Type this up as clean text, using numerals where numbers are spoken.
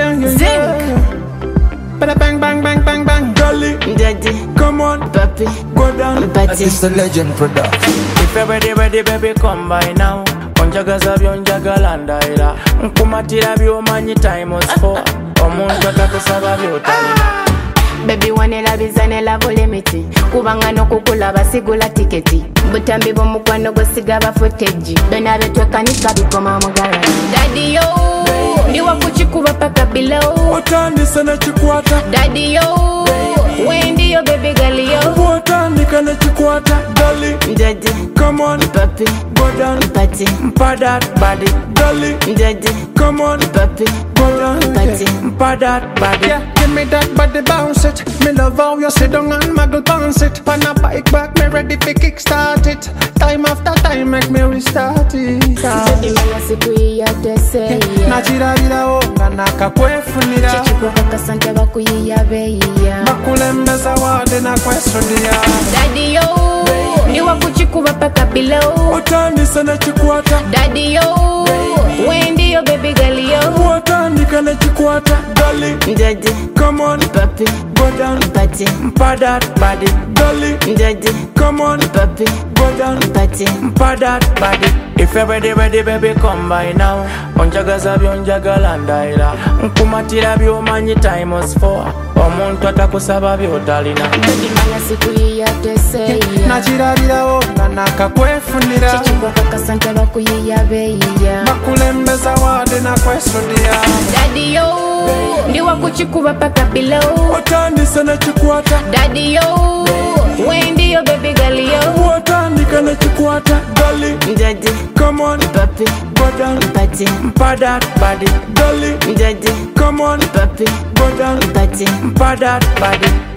Bada bang bang bang bang bang. Dolly, Daddy, come on, papi, go down. party. It's a legend production. If you're ready, ready, baby, come by now. Onjagaza byonjagala ndaira nkumatira byomanyi time was for omuntu atakusaba byotalina. Baby wanela bizanela volemiti kubanga nokukulaba sigula tiketi butambi bw'omukwano gwosiga ba footage bena betwekanika bikoma mugala. Daddy yo ndiwa kuchikuba paka below Otandisa na chikwata. Daddy yo wendi yo baby girl yo Otandika na chikwata. Dolly, Daddy, come on, papi, go down. party. Mpa that body, Dolly, Daddy, come on, papi, go down. party. mpa that body. Yeah, give me that body bounce it. Me love how you sit down and muggle bounce it. Pan a bike back, me ready for kickstart it. Time after time, make me restart it. Imanya siku yatese Nachira vira onga nakakwefunira. Chichiko kakasante bakuyiya beya. Bakulembeza wade na kwesudia. Daddy yo ndiwa kuchikuba paka below Otandisa na chikwata. Daddy yo wendi yo baby girl yo Otandika na chikwata. Dolly, Daddy, come on, papi, go down. party. Mpa that body, Dolly, Daddy, come on, papi, go down. party. mpa that body. If you're ready, ready, baby, come by now. Onjagaza byonjagala ndaira nkumatira byomanyi time was for omuntu atakusaba byotalina. Imanya siku yatese Nachira vira onga nakakwefunira. Chichiko kakasante bakuyiya beya. Bakulembeza wade na kwesudia. Daddy yo ndiwa kuchikuba paka below Otandisa na chikwata. Daddy yo wendi yo baby girl yo Otandika na chikwata. Dolly, Daddy, come on, papi, go down. party. Mpa that body, Dolly, Daddy, come on, papi, go down. party. mpa that body.